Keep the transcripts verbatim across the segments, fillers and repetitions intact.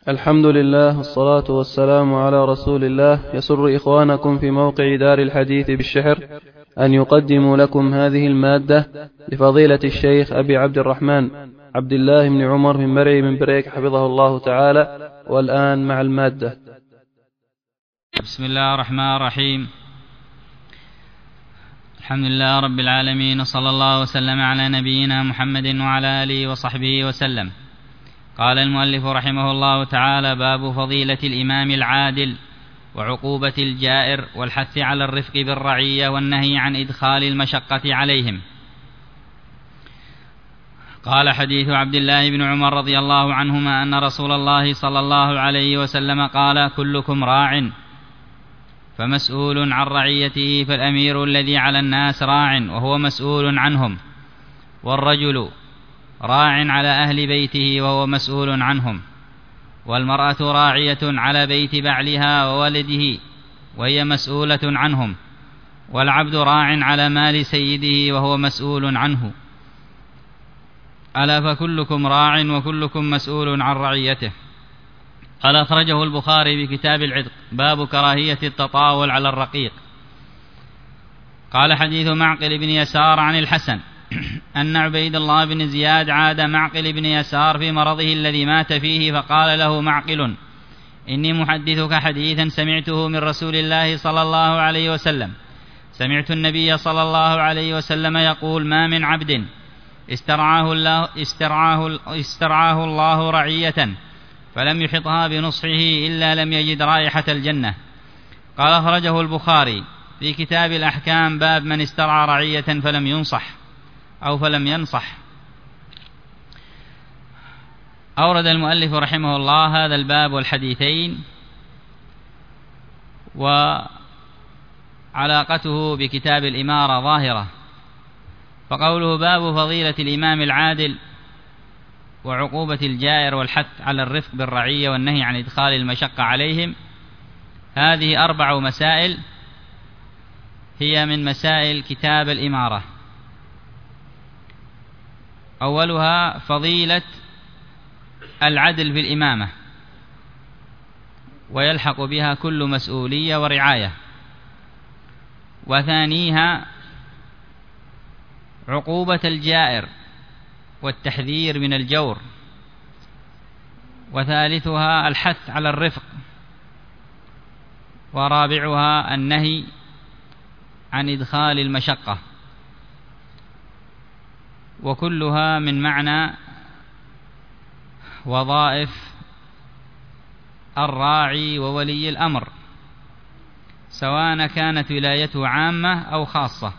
الحمد لله والصلاة والسلام على رسول الله. يسر إخوانكم في موقع دار الحديث بالشحر أن يقدموا لكم هذه المادة لفضيلة الشيخ أبي عبد الرحمن عبد الله بن عمر من مرعي من بريك حفظه الله تعالى. والآن مع المادة. بسم الله الرحمن الرحيم. الحمد لله رب العالمين، وصلى الله وسلم على نبينا محمد وعلى آله وصحبه وسلم. قال المؤلف رحمه الله تعالى: باب فضيلة الإمام العادل وعقوبة الجائر والحث على الرفق بالرعية والنهي عن إدخال المشقة عليهم. قال: حديث عبد الله بن عمر رضي الله عنهما أن رسول الله صلى الله عليه وسلم قال: كلكم راع فمسؤول عن رعيته، فالأمير الذي على الناس راع وهو مسؤول عنهم، والرجل راع على أهل بيته وهو مسؤول عنهم، والمرأة راعية على بيت بعلها وولده وهي مسؤولة عنهم، والعبد راع على مال سيده وهو مسؤول عنه. ألا فكلكم راع وكلكم مسؤول عن رعيته. قال: أخرجه البخاري بكتاب العتق، باب كراهية التطاول على الرقيق. قال: حديث معقل بن يسار عن الحسن أن عبيد الله بن زياد عاد معقل بن يسار في مرضه الذي مات فيه، فقال له معقل: إني محدثك حديثا سمعته من رسول الله صلى الله عليه وسلم. سمعت النبي صلى الله عليه وسلم يقول: ما من عبد استرعاه الله, استرعاه, استرعاه الله رعية فلم يحطها بنصحه إلا لم يجد رائحة الجنة. قال: أخرجه البخاري في كتاب الأحكام، باب من استرعى رعية فلم ينصح أو فلم ينصح. أورد المؤلف رحمه الله هذا الباب والحديثين وعلاقته بكتاب الإمارة ظاهرة. فقوله: باب فضيلة الإمام العادل وعقوبة الجائر والحث على الرفق بالرعية والنهي عن إدخال المشقة عليهم، هذه أربع مسائل هي من مسائل كتاب الإمارة. أولها فضيلة العدل في الإمامة، ويلحق بها كل مسؤولية ورعاية. وثانيها عقوبة الجائر والتحذير من الجور. وثالثها الحث على الرفق. ورابعها النهي عن إدخال المشقة. وكلها من معنى وظائف الراعي وولي الأمر، سواء كانت ولايته عامة أو خاصة،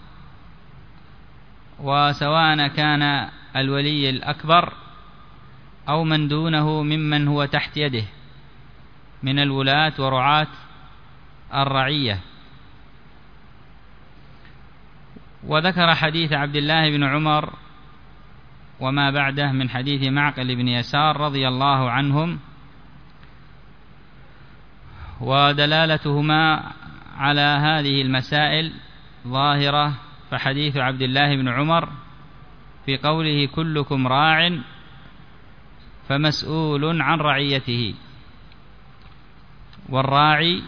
وسواء كان الولي الأكبر أو من دونه ممن هو تحت يده من الولاة ورعاة الرعية. وذكر حديث عبد الله بن عمر وما بعده من حديث معقل بن يسار رضي الله عنهم، ودلالتهما على هذه المسائل ظاهرة. فحديث عبد الله بن عمر في قوله: كلكم راع فمسؤول عن رعيته، والراعي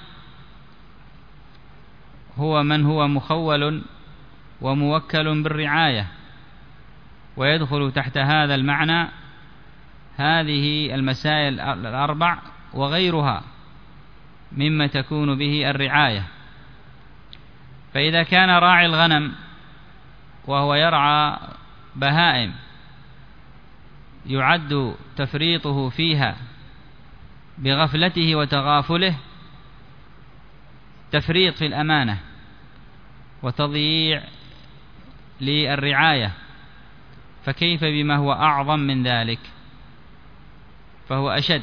هو من هو مخول وموكل بالرعاية، ويدخل تحت هذا المعنى هذه المسائل الأربع وغيرها مما تكون به الرعاية. فإذا كان راعي الغنم وهو يرعى بهائم يعد تفريطه فيها بغفلته وتغافله تفريط في الأمانة وتضييع للرعاية، فكيف بما هو أعظم من ذلك؟ فهو أشد.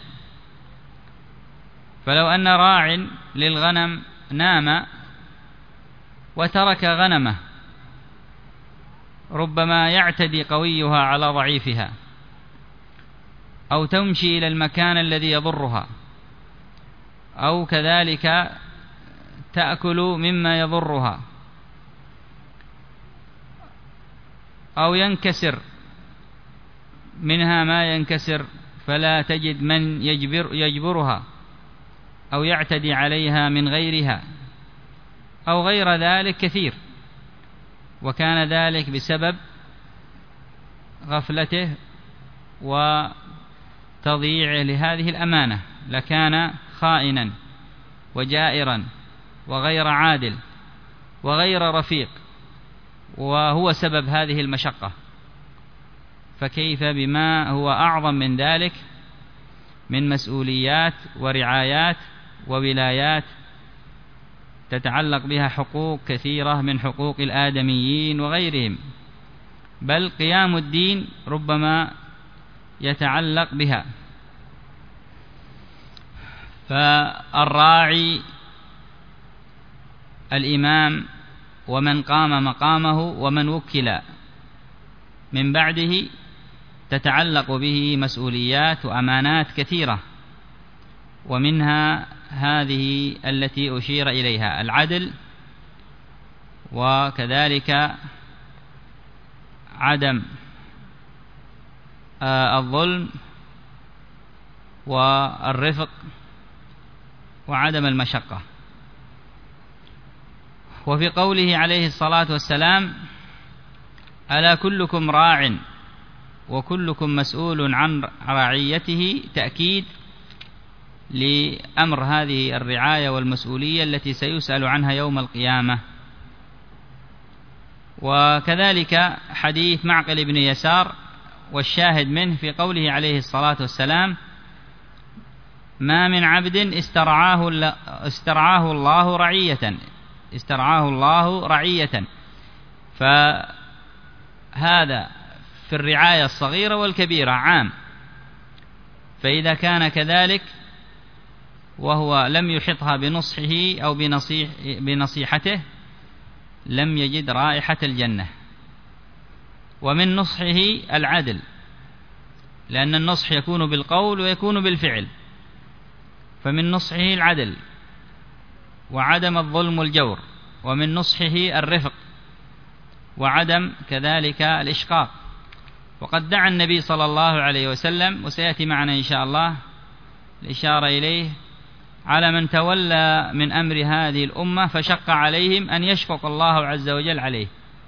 فلو أن راع للغنم نام وترك غنمه، ربما يعتدي قويها على ضعيفها، أو تمشي إلى المكان الذي يضرها، أو كذلك تأكل مما يضرها، أو ينكسر منها ما ينكسر فلا تجد من يجبر يجبرها أو يعتدي عليها من غيرها أو غير ذلك كثير، وكان ذلك بسبب غفلته وتضييعه لهذه الأمانة، لكان خائنا وجائرا وغير عادل وغير رفيق، وهو سبب هذه المشقة، فكيف بما هو أعظم من ذلك من مسؤوليات ورعايات وولايات تتعلق بها حقوق كثيرة من حقوق الآدميين وغيرهم، بل قيام الدين ربما يتعلق بها. فالراعي الإمام ومن قام مقامه ومن وكل من بعده تتعلق به مسؤوليات وأمانات كثيرة، ومنها هذه التي أشير إليها: العدل، وكذلك عدم الظلم والرفق وعدم المشقة. وفي قوله عليه الصلاة والسلام: ألا كلكم راع وكلكم مسؤول عن رعيته، تأكيد لأمر هذه الرعاية والمسؤولية التي سيسأل عنها يوم القيامة. وكذلك حديث معقل بن يسار والشاهد منه في قوله عليه الصلاة والسلام: ما من عبد استرعاه استرعاه الله رعية استرعاه الله رعية فهذا في الرعاية الصغيرة والكبيرة عام، فإذا كان كذلك وهو لم يحطها بنصحه أو بنصيح بنصيحته لم يجد رائحة الجنة. ومن نصحه العدل، لأن النصح يكون بالقول ويكون بالفعل، فمن نصحه العدل وعدم الظلم والجور، ومن نصحه الرفق وعدم كذلك الإشقاق. وقد دعا النبي صلى الله عليه وسلم، وسيأتي معنا إن شاء الله الإشارة إليه، على من تولى من أمر هذه الأمة فشق عليهم أن يشفق الله عز وجل عليه.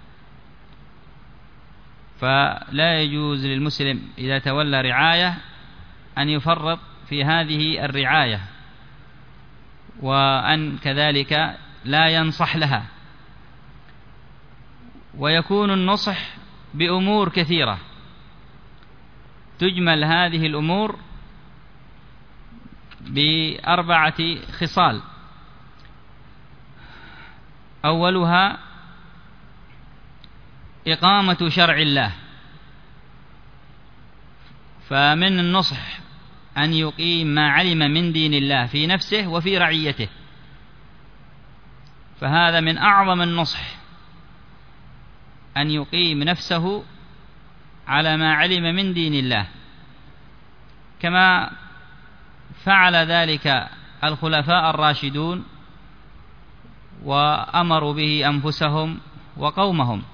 فلا يجوز للمسلم إذا تولى رعاية أن يفرط في هذه الرعاية، وأن كذلك لا ينصح لها. ويكون النصح بأمور كثيرة، تجمل هذه الأمور بأربعة خصال: أولها إقامة شرع الله، فمن النصح أن يقيم ما علم من دين الله في نفسه وفي رعيته، فهذا من أعظم النصح، أن يقيم نفسه على ما علم من دين الله، كما فعل ذلك الخلفاء الراشدون وأمروا به أنفسهم وقومهم.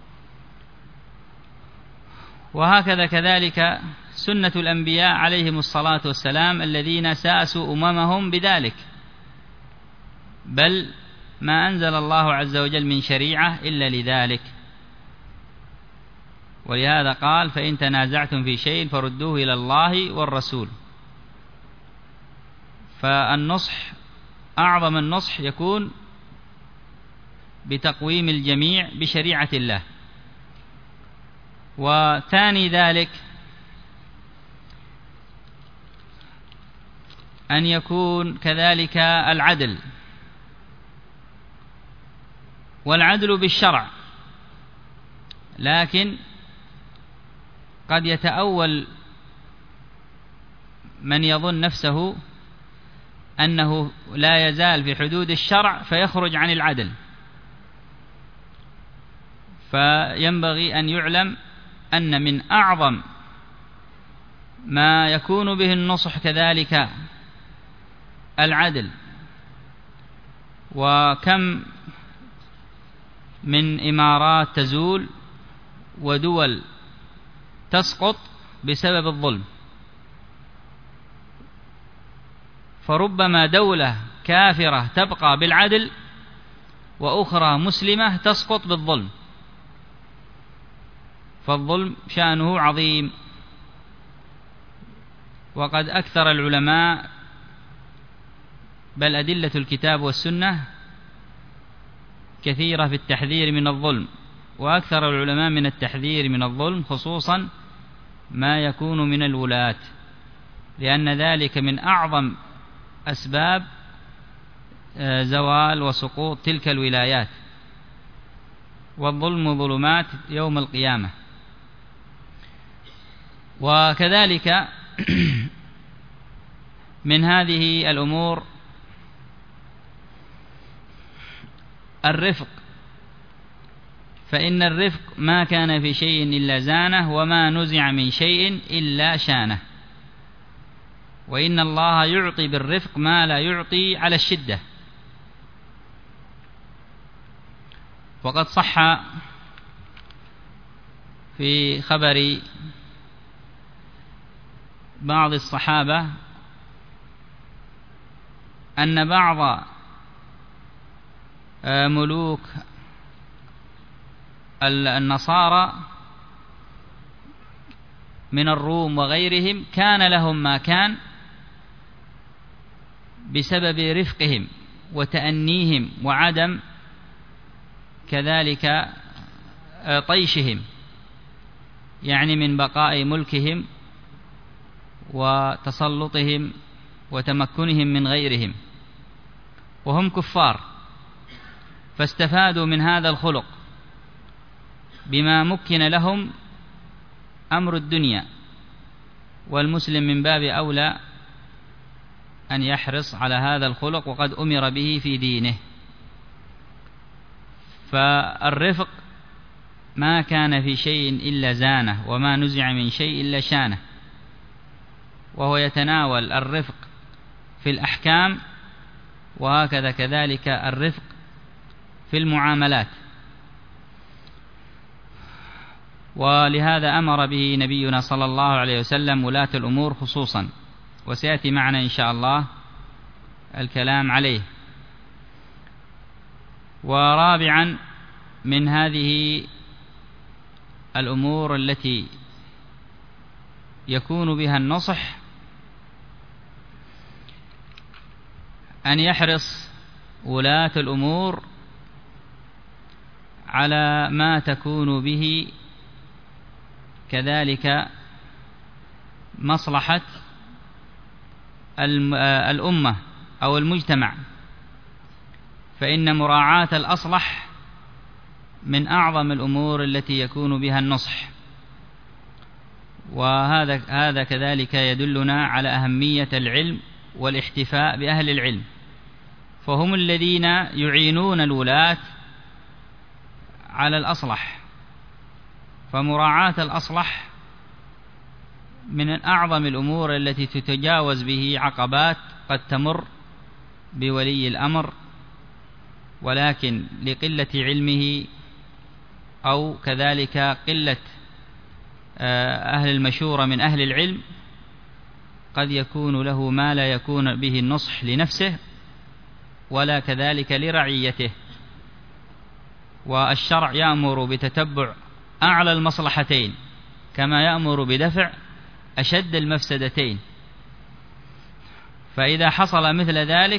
وهكذا كذلك سنة الأنبياء عليهم الصلاة والسلام الذين ساسوا أممهم بذلك، بل ما أنزل الله عز وجل من شريعة إلا لذلك. ولهذا قال: فإن تنازعتم في شيء فردوه إلى الله والرسول. فالنصح أعظم النصح يكون بتقويم الجميع بشريعة الله. وثاني ذلك أن يكون كذلك العدل، والعدل بالشرع، لكن قد يتأول من يظن نفسه أنه لا يزال في حدود الشرع فيخرج عن العدل. فينبغي أن يعلم أن من أعظم ما يكون به النصح كذلك العدل. وكم من إمارات تزول ودول تسقط بسبب الظلم، فربما دولة كافرة تبقى بالعدل وأخرى مسلمة تسقط بالظلم، فالظلم شأنه عظيم. وقد أكثر العلماء بل أدلة الكتاب والسنة كثيرة في التحذير من الظلم، وأكثر العلماء من التحذير من الظلم خصوصا ما يكون من الولاة، لأن ذلك من أعظم أسباب زوال وسقوط تلك الولايات، والظلم ظلمات يوم القيامة. وكذلك من هذه الأمور الرفق، فإن الرفق ما كان في شيء إلا زانه، وما نزع من شيء إلا شانه، وإن الله يعطي بالرفق ما لا يعطي على الشدة. وقد صح في خبر بعض الصحابة أن بعض ملوك النصارى من الروم وغيرهم كان لهم ما كان بسبب رفقهم وتأنيهم وعدم كذلك طيشهم، يعني من بقاء ملكهم وتسلطهم وتمكنهم من غيرهم، وهم كفار، فاستفادوا من هذا الخلق بما مكن لهم أمر الدنيا، والمسلم من باب أولى أن يحرص على هذا الخلق وقد أمر به في دينه. فالرفق ما كان في شيء إلا زانه، وما نزع من شيء إلا شانه، وهو يتناول الرفق في الأحكام، وهكذا كذلك الرفق في المعاملات. ولهذا أمر به نبينا صلى الله عليه وسلم ولاة الأمور خصوصا، وسيأتي معنا إن شاء الله الكلام عليه. ورابعا من هذه الأمور التي يكون بها النصح أن يحرص ولاة الأمور على ما تكون به كذلك مصلحة الأمة أو المجتمع، فإن مراعاة الأصلح من أعظم الأمور التي يكون بها النصح. وهذا هذا كذلك يدلنا على أهمية العلم والاحتفاء بأهل العلم، فهم الذين يعينون الولاة على الأصلح، فمراعاة الأصلح من أعظم الأمور التي تتجاوز به عقبات قد تمر بولي الأمر، ولكن لقلة علمه أو كذلك قلة أهل المشورة من أهل العلم قد يكون له ما لا يكون به النصح لنفسه ولا كذلك لرعيته. والشرع يأمر بتتبع أعلى المصلحتين كما يأمر بدفع أشد المفسدتين، فإذا حصل مثل ذلك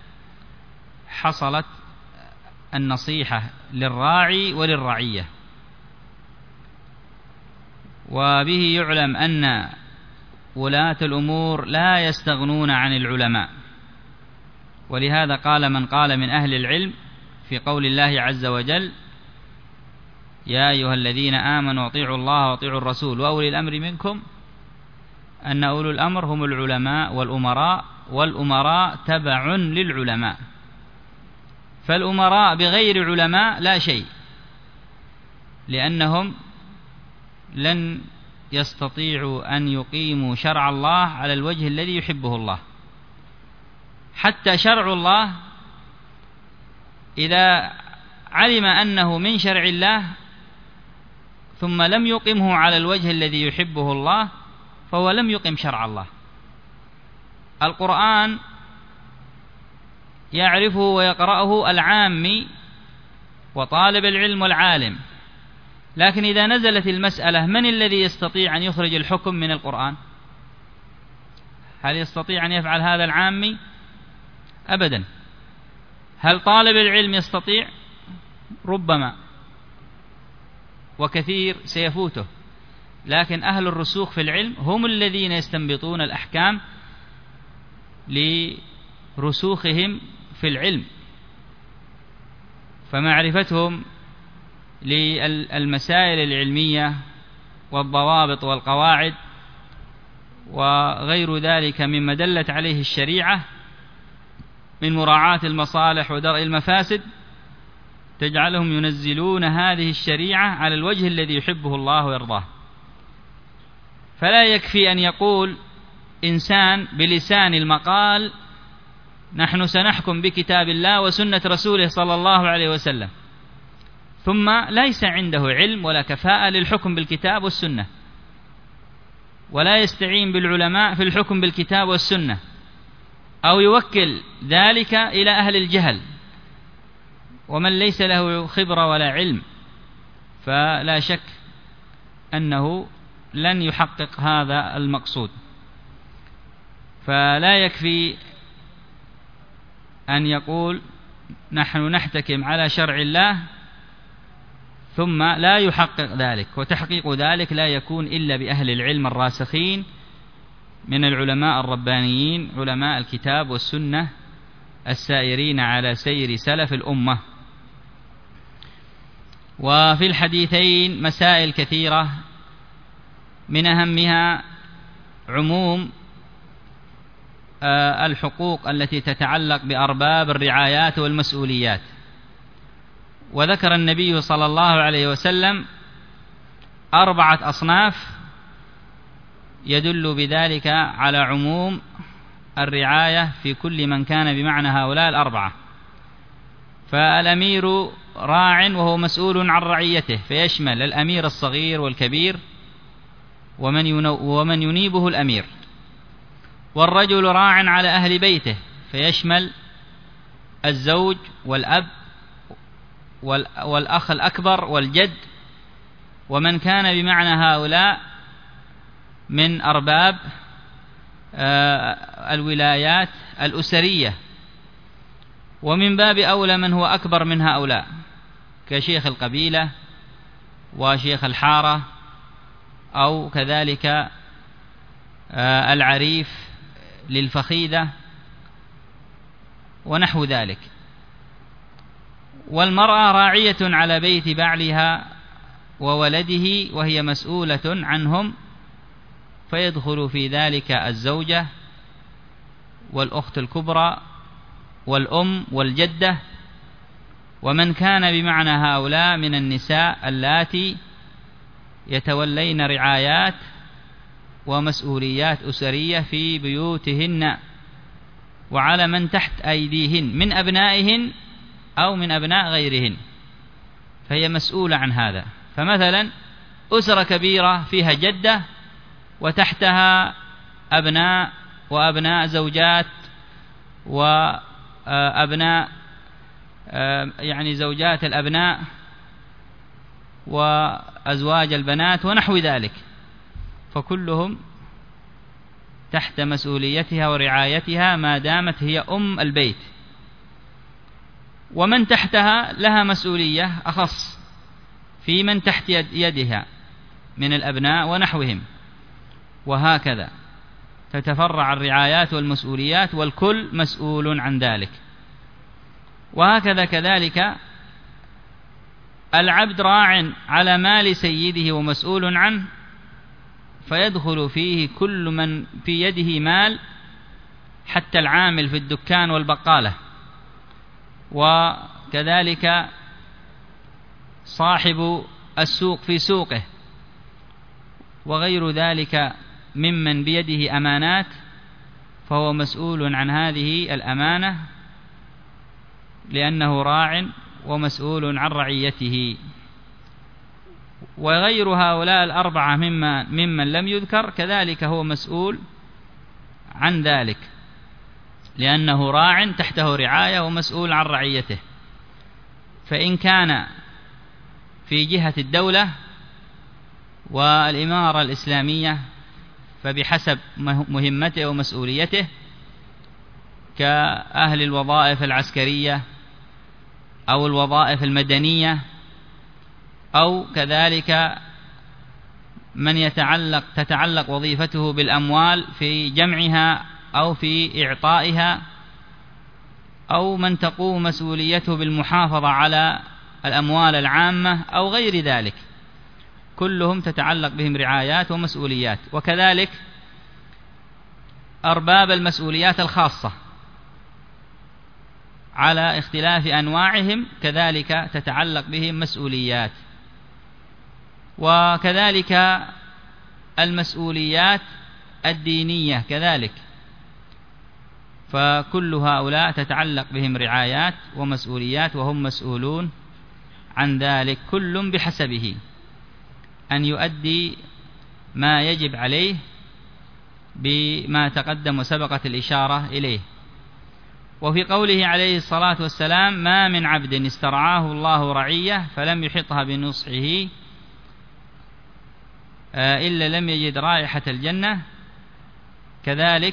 حصلت النصيحة للراعي وللرعية. وبه يعلم أن ولاة الأمور لا يستغنون عن العلماء، ولهذا قال من قال من أهل العلم في قول الله عز وجل: يا أيها الذين آمنوا اطيعوا الله واطيعوا الرسول وأولي الأمر منكم، أن أولو الأمر هم العلماء والأمراء، والأمراء تبع للعلماء، فالأمراء بغير علماء لا شيء، لأنهم لن يستطيعوا أن يقيموا شرع الله على الوجه الذي يحبه الله. حتى شرع الله إذا علم أنه من شرع الله ثم لم يقمه على الوجه الذي يحبه الله فهو لم يقم شرع الله. القرآن يعرفه ويقرأه العامي وطالب العلم والعالم، لكن إذا نزلت المسألة من الذي يستطيع أن يخرج الحكم من القرآن؟ هل يستطيع أن يفعل هذا العامي؟ أبدا. هل طالب العلم يستطيع؟ ربما، وكثير سيفوته، لكن أهل الرسوخ في العلم هم الذين يستنبطون الأحكام لرسوخهم في العلم، فمعرفتهم للمسائل العلمية والضوابط والقواعد وغير ذلك مما دلت عليه الشريعة من مراعاة المصالح ودرء المفاسد تجعلهم ينزلون هذه الشريعة على الوجه الذي يحبه الله ويرضاه. فلا يكفي أن يقول إنسان بلسان المقال نحن سنحكم بكتاب الله وسنة رسوله صلى الله عليه وسلم، ثم ليس عنده علم ولا كفاءة للحكم بالكتاب والسنة، ولا يستعين بالعلماء في الحكم بالكتاب والسنة، أو يوكل ذلك إلى أهل الجهل ومن ليس له خبرة ولا علم، فلا شك أنه لن يحقق هذا المقصود. فلا يكفي أن يقول نحن نحتكم على شرع الله ثم لا يحقق ذلك، وتحقيق ذلك لا يكون إلا بأهل العلم الراسخين من العلماء الربانيين علماء الكتاب والسنة السائرين على سير سلف الأمة. وفي الحديثين مسائل كثيرة، من أهمها عموم الحقوق التي تتعلق بأرباب الرعايات والمسؤوليات. وذكر النبي صلى الله عليه وسلم أربعة أصناف يدل بذلك على عموم الرعاية في كل من كان بمعنى هؤلاء الأربعة. فالأمير راع وهو مسؤول عن رعيته، فيشمل الأمير الصغير والكبير ومن ومن ينيبه الأمير. والرجل راع على أهل بيته، فيشمل الزوج والأب والأخ الأكبر والجد ومن كان بمعنى هؤلاء من أرباب الولايات الأسرية. ومن باب أولى من هو أكبر من هؤلاء كشيخ القبيلة وشيخ الحارة، أو كذلك العريف للفخيدة ونحو ذلك. والمرأة راعية على بيت بعلها وولده وهي مسؤولة عنهم، فيدخل في ذلك الزوجة والأخت الكبرى والأم والجدة ومن كان بمعنى هؤلاء من النساء اللاتي يتولين رعايات ومسؤوليات أسرية في بيوتهن وعلى من تحت أيديهن من أبنائهن أو من أبناء غيرهن، فهي مسؤولة عن هذا. فمثلا أسرة كبيرة فيها جدة وتحتها أبناء وأبناء زوجات وأبناء يعني زوجات الأبناء وأزواج البنات ونحو ذلك، فكلهم تحت مسؤوليتها ورعايتها ما دامت هي أم البيت. ومن تحتها لها مسؤولية أخص في من تحت يدها من الأبناء ونحوهم، وهكذا تتفرع الرعايات والمسؤوليات والكل مسؤول عن ذلك. وهكذا كذلك العبد راع على مال سيده ومسؤول عنه، فيدخل فيه كل من في يده مال حتى العامل في الدكان والبقالة، وكذلك صاحب السوق في سوقه وغير ذلك ممن بيده أمانات، فهو مسؤول عن هذه الأمانة لأنه راع ومسؤول عن رعيته. وغير هؤلاء الأربعة ممن, ممن لم يذكر كذلك هو مسؤول عن ذلك، لأنه راع تحته رعاية ومسؤول عن رعيته. فإن كان في جهة الدولة والإمارة الإسلامية فبحسب مهمته ومسؤوليته، كأهل الوظائف العسكرية أو الوظائف المدنية، أو كذلك من يتعلق تتعلق وظيفته بالأموال في جمعها أو في إعطائها، أو من تقوم مسؤوليته بالمحافظة على الأموال العامة أو غير ذلك، كلهم تتعلق بهم رعايات ومسؤوليات. وكذلك أرباب المسؤوليات الخاصة على اختلاف أنواعهم كذلك تتعلق بهم مسؤوليات. وكذلك المسؤوليات الدينية كذلك، فكل هؤلاء تتعلق بهم رعايات ومسؤوليات، وهم مسؤولون عن ذلك كل بحسبه أن يؤدي ما يجب عليه بما تقدم وسبقت الإشارة إليه. وفي قوله عليه الصلاة والسلام: ما من عبد استرعاه الله رعية فلم يحطها بنصحه إلا لم يجد رائحة الجنة، كذلك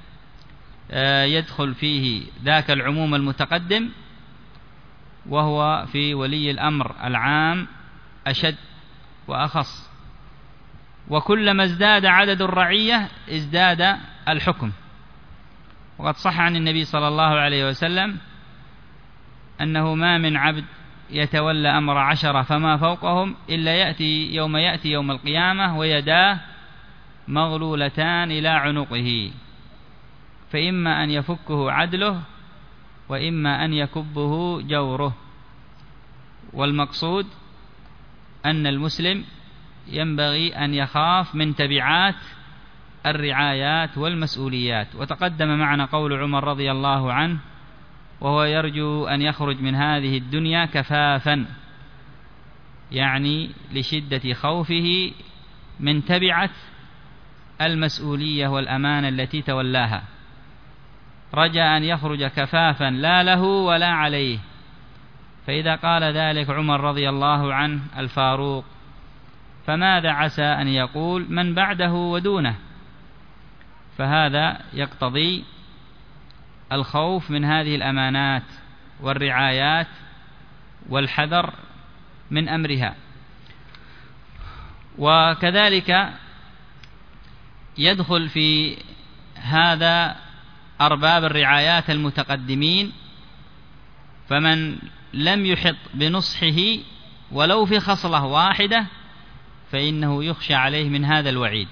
يدخل فيه ذاك العموم المتقدم، وهو في ولي الأمر العام أشد وأخص. وكلما ازداد عدد الرعية ازداد الحكم. وقد صح عن النبي صلى الله عليه وسلم أنه ما من عبد يتولى أمر عشرة فما فوقهم إلا يأتي يوم يأتي يوم القيامة ويداه مغلولتان إلى عنقه، فإما أن يفكه عدله وإما أن يكبه جوره. والمقصود أن المسلم ينبغي أن يخاف من تبعات الرعايات والمسؤوليات. وتقدم معنا قول عمر رضي الله عنه وهو يرجو أن يخرج من هذه الدنيا كفافا، يعني لشدة خوفه من تبعة المسؤولية والأمانة التي تولاها، رجاء أن يخرج كفافا لا له ولا عليه. فإذا قال ذلك عمر رضي الله عنه الفاروق، فماذا عسى أن يقول من بعده ودونه؟ فهذا يقتضي الخوف من هذه الأمانات والرعايات والحذر من أمرها. وكذلك يدخل في هذا أرباب الرعايات المتقدمين، فمن لم يحط بنصحه ولو في خصلة واحدة فإنه يخشى عليه من هذا الوعيد.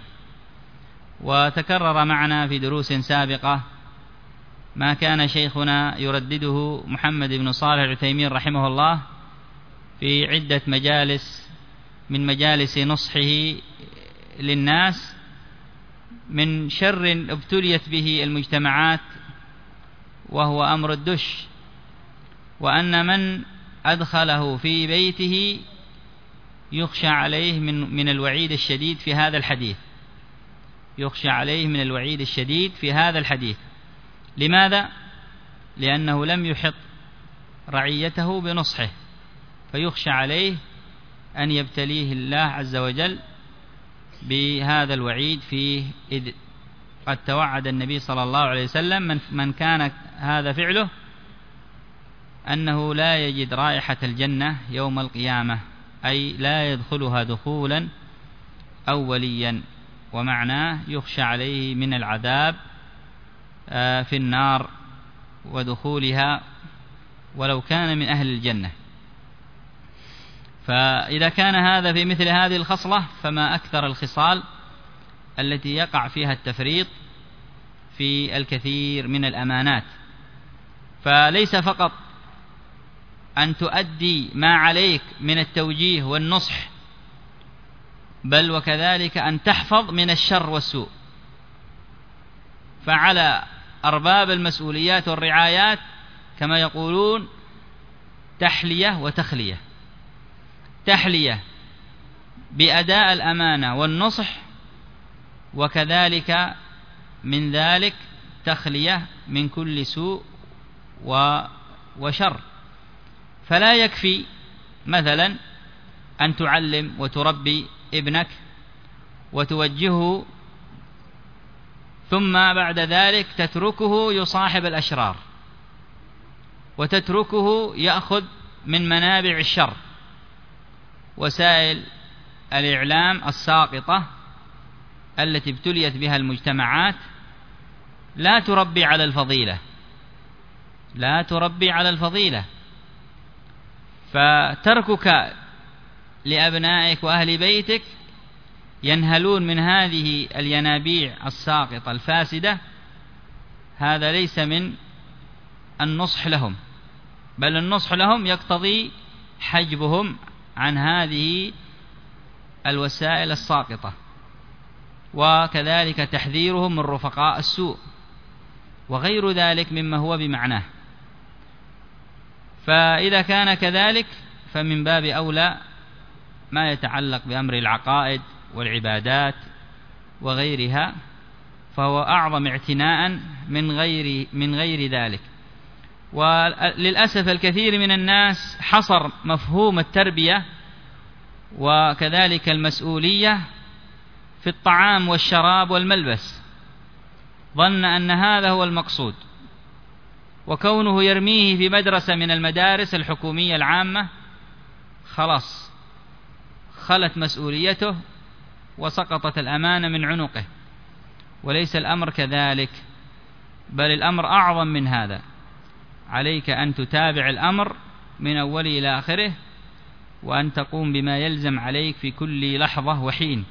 وتكرر معنا في دروس سابقة ما كان شيخنا يردده محمد بن صالح العثيمين رحمه الله في عدة مجالس من مجالس نصحه للناس من شر ابتليت به المجتمعات، وهو أمر الدش، وأن من أدخله في بيته يخشى عليه من من الوعيد الشديد في هذا الحديث، يخشى عليه من الوعيد الشديد في هذا الحديث. لماذا؟ لأنه لم يحط رعيته بنصحه، فيخشى عليه أن يبتليه الله عز وجل بهذا الوعيد فيه، إذ قد توعد النبي صلى الله عليه وسلم من, من كان هذا فعله أنه لا يجد رائحة الجنة يوم القيامة، أي لا يدخلها دخولا أوليا، ومعناه يخشى عليه من العذاب في النار ودخولها ولو كان من أهل الجنة. فإذا كان هذا في مثل هذه الخصلة فما أكثر الخصال التي يقع فيها التفريط في الكثير من الأمانات. فليس فقط أن تؤدي ما عليك من التوجيه والنصح، بل وكذلك أن تحفظ من الشر والسوء. فعلى أرباب المسؤوليات والرعايات كما يقولون تحلية وتخلية. تحلية بأداء الأمانة والنصح، وكذلك من ذلك التخلية من كل سوء وشر. فلا يكفي مثلا أن تعلم وتربي ابنك وتوجهه ثم بعد ذلك تتركه يصاحب الأشرار وتتركه يأخذ من منابع الشر. وسائل الإعلام الساقطة التي ابتليت بها المجتمعات لا تربي على الفضيلة، لا تربي على الفضيلة. فتركك لأبنائك وأهل بيتك ينهلون من هذه الينابيع الساقطة الفاسدة، هذا ليس من النصح لهم، بل النصح لهم يقتضي حجبهم عن هذه الوسائل الساقطة، وكذلك تحذيرهم من رفقاء السوء وغير ذلك مما هو بمعناه. فإذا كان كذلك فمن باب أولى ما يتعلق بأمر العقائد والعبادات وغيرها، فهو أعظم اعتناء من غير من غير ذلك. وللأسف الكثير من الناس حصر مفهوم التربية وكذلك المسؤولية في الطعام والشراب والملبس، ظن أن هذا هو المقصود، وكونه يرميه في مدرسة من المدارس الحكومية العامة خلاص خلت مسؤوليته وسقطت الأمانة من عنقه. وليس الأمر كذلك، بل الأمر أعظم من هذا. عليك أن تتابع الأمر من أوله إلى آخره، وأن تقوم بما يلزم عليك في كل لحظة وحين.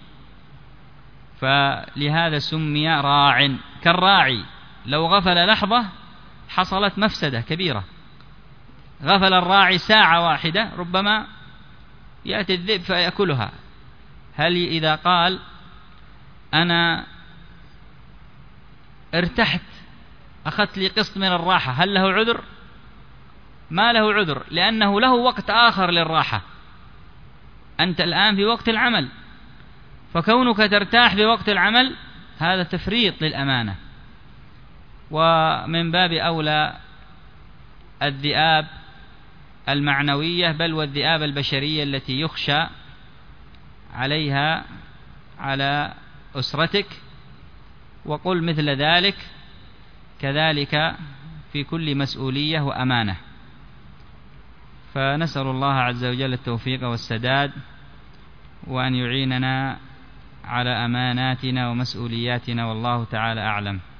فلهذا سمي راع، كالراعي لو غفل لحظة حصلت مفسدة كبيرة. غفل الراعي ساعة واحدة ربما يأتي الذئب فيأكلها. هل إذا قال أنا ارتحت أخذت لي قسط من الراحة هل له عذر؟ ما له عذر، لأنه له وقت آخر للراحة. أنت الآن في وقت العمل، فكونك ترتاح في وقت العمل هذا تفريط للأمانة. ومن باب أولى الذئاب المعنوية بل والذئاب البشرية التي يخشى عليها على أسرتك. وقل مثل ذلك كذلك في كل مسؤولية وأمانة. فنسأل الله عز وجل التوفيق والسداد، وأن يعيننا على أماناتنا ومسؤولياتنا، والله تعالى أعلم.